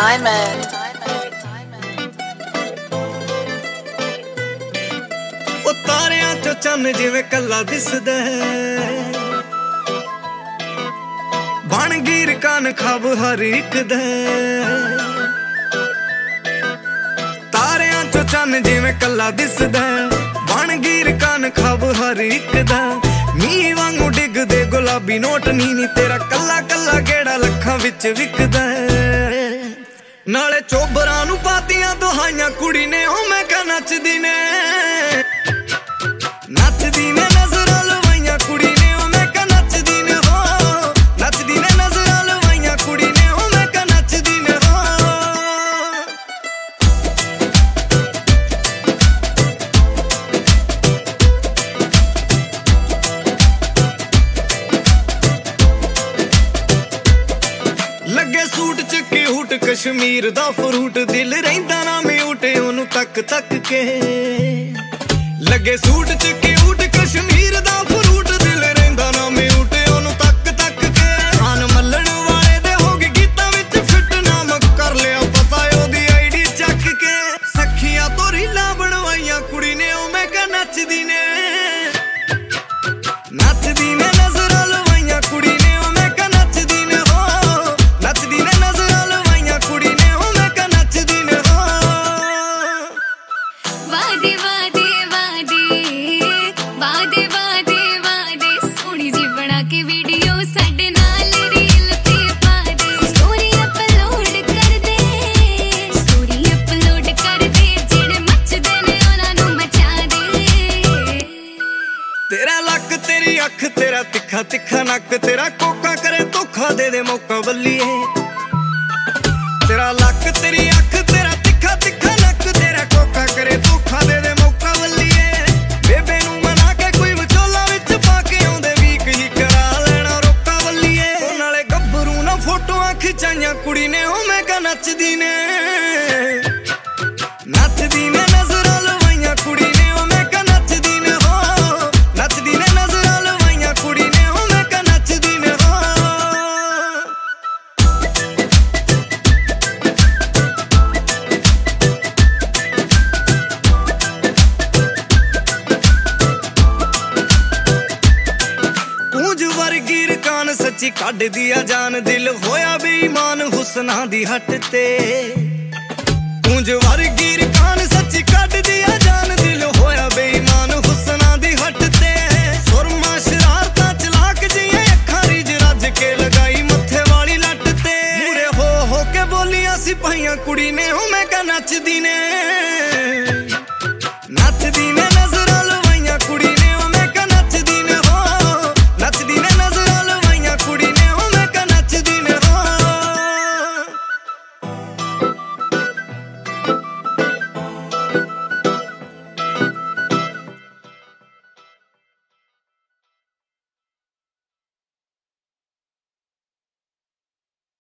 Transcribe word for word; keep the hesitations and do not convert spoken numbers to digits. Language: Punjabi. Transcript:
Entertainment. ਉਹ ਤਾਰਿਆਂ ਚੋਂ ਚੰਨ ਜਿਵੇਂ ਕੱਲਾ ਦਿਸਦਾ ਬਣ ਗਈ ਰਕਾਨ ਖਾਬ ਹਰ ਇੱਕ ਦਾ ਤਾਰਿਆਂ ਚੋਂ ਚੰਨ ਜਿਵੇਂ ਕੱਲਾ ਦਿਸਦਾ ਬਣ ਗਈ ਰਕਾਨ ਖਾਬ ਹਰ ਇੱਕ ਦਾ ਮੀਂਹ ਵਾਂਗੂ ਡਿੱਗਦੇ ਗੁਲਾਬੀ ਨੋਟ ਨੀ ਨੀ ਤੇਰਾ ਕੱਲਾ ਕੱਲਾ ਗੇੜਾ ਲੱਖਾਂ ਵਿੱਚ ਵਿਕਦਾ ਨਾਲੇ ਚੋਬਰਾਂ ਨੂੰ ਪਾਤੀਆਂ ਦੁਹਾਈਆਂ ਕੁੜੀ ਨੇ ਉਹ ਮੈਂ ਕਹ ਨੱਚਦੀ ਨੇ ਨੱਚਦੀ ਨੇ ਨਜ਼ਰਾਂ ਲਵਾਈਆਂ ਕੁੜੀ ਨੇ ਉਹ ਮੈਂ ਕਹ ਨੱਚਦੀ ਨੇ ਹੋ ਨੱਚਦੀ ਨੇ ਨਜ਼ਰਾਂ ਲਵਾਈਆਂ ਕੁੜੀ ਨੇ ਉਹ ਮੈਂ ਕਹ ਨੱਚਦੀ ਨੇ ਹੋ ਲੱਗੇ ਸੂਟ ਚ ਕਿਊਟ ਕਸ਼ਮੀਰ ਦਾ ਫਰੂਟ ਦਿਲ ਰਹਿੰਦਾ ਨਾ ਮਿਊਟ ਉਹਨੂੰ ਤੱਕ ਤੱਕ ਕੇ ਲੱਗੇ ਸੂਟ ਚ ਕਿਊਟ ਕਸ਼ਮੀਰ ਦਾ ਫਰੂਟ ਦਿਲ ਰਹਿੰਦਾ ਨਾ ਮਿਊਟ ਉਹਨੂੰ ਤੱਕ ਤੱਕ ਕੇ ਖਾਨ ਮੱਲਣ ਵਾਲੇ ਦੇ ਹੋ ਗਏ ਗੀਤਾਂ ਵਿੱਚ ਫਿੱਟ ਨਾਮ ਕਰ ਲਿਆ ਪਤਾ ਉਹਦੀ ਆਈਡੀ ਚੱਕ ਕੇ ਸਖੀਆਂ ਤੋਂ ਰੀਲਾਂ ਬਣਵਾਈਆਂ ਕੁੜੀ ਨੇ ਉਹ ਮੈਂ ਕਹ ਨੱਚਦੀ ਨੇ ਨੱਚਦੀ ਨੇ ਨਜ਼ਰਾਂ ਲਵਾਈਆਂ ਕੁੜੀ ਨੇ ਉਹ ਮੈਂ ਕਹ ਨੱਚਦੀ ਨੇ ਹੋ ਨੱਚਦੀ ਨੇ ਨਜ਼ਰਾਂ ਲਵਾਈਆਂ ਕੁੜੀ ਨੇ ਉਹ ਮੈਂ ਕਹ ਨੱਚਦੀ ਨੇ ਹੋ ਵਾਦੇ ਵਾਦੇ ਵਾਦੇ ਵਾਦੇ ਵਾਦੇ ਸੋਹਣੀ ਜੀ ਬਣਾ ਕੇ ਵੀਡੀਓ ਸਾਡੇ ਨਾਲ ਰੀਲ ਤੇ ਪਾ ਦੇ ਸਟੋਰੀ ਅਪਲੋਡ ਕਰ ਦੇ ਸਟੋਰੀ ਅਪਲੋਡ ਕਰ ਦੇ ਜਿਹੜੇ ਮੱਚਦੇ ਨੇ ਉਹਨਾਂ ਨੂੰ ਮਚਾ ਦੇ ਤੇਰਾ ਲੱਕ ਤੇਰੀ ਅੱਖ ਤੇਰਾ ਤਿੱਖਾ ਤਿੱਖਾ ਨੱਕ ਤੇਰਾ ਕੋਕਾ ਕਰੇ ਧੋਖਾ ਦੇ ਦੇ ਮੌਕਾ ਬੱਲੀਏ ਤੇਰਾ ਲੱਕ ਤੇਰੀ ਅੱਖ ਤੇਰਾ ਤਿੱਖਾ ਤਿੱਖਾ ਨੱਕ ਤੇਰਾ ਕੋਕਾ ਕਰੇ ਧੋਖਾ ਦੇ ਦੇ ਮੌਕਾ ਬੱਲੀਏ ਬੇਬੇ ਨੂੰ ਮਨਾ ਕੇ ਕੋਈ ਵਿਚੋਲਾ ਵਿੱਚ ਪਾ ਕੇ ਆਉਂਦੇ ਵੀਕ ਹੀ ਕਰਾ ਲੈਣਾ ਰੋਕਾ ਬੱਲੀਏ ਉਹ ਨਾਲੇ ਗੱਭਰੂ ਨਾ ਫੋਟੋਆਂ ਖਿਚਾਈਆਂ ਕੁੜੀ ਨੇ ਉਹ ਮੈਂ ਕਹ ਨੱਚਦੀ ਨੇ ਨੱਚਦੀ ਨੇ ਨਜ਼ਰਾਂ ਲਵਾਈਆਂ ਕੁੜੀ ਨੇ ਉਹ ਮੈਂ ਕਹ ਨੱਚਦੀ ਨੇ ਹੋ ਨੱਚਦੀ ਨੇ ਨਜ਼ਰਾਂ ਲਵਾਈਆਂ ਕੁੜੀ ਨੇ ਉਹ ਮੈਂ ਕਹ ਨੱਚਦੀ ਨੇ ਹੋ ਕੂੰਜ ਵਰਗੀ ਰਕਾਨ ਸੱਚੀ ਕੱਢਦੀ ਆ ਜਾਨ ਦਿਲ ਹੋਇਆ ਬੇਈਮਾਨ ਹੁਸਨਾਂ ਦੀ ਹੱਟ ਤੇ ਕੂੰਜ ਵਰਗੀ ਰਕਾਨ ਸੱਚੀ ਕੱਢਦੀ ਆ ਜਾਨ ਦਿਲ ਹੋਇਆ ਬੇਈਮਾਨ ਹੁਸਨਾਂ ਦੀ ਹੱਟ ਤੇ ਸੁਰਮਾ ਸ਼ਰਾਰਤਾਂ ਚਲਾਕ ਜੀਆਂ ਅੱਖਾਂ ਰੀਜ ਰੱਜ ਕੇ ਲਗਾਈ ਮੱਥੇ ਵਾਲੀ ਲੱਟ ਤੇ ਮੂਰੇ ਹੋ ਹੋ ਕੇ ਬੋਲੀਆਂ ਸਿਪਾਹੀਆਂ ਕੁੜੀ ਨੇ ਉਹ ਮੈਂ ਕਹ ਨੱਚਦੀ ਨੇ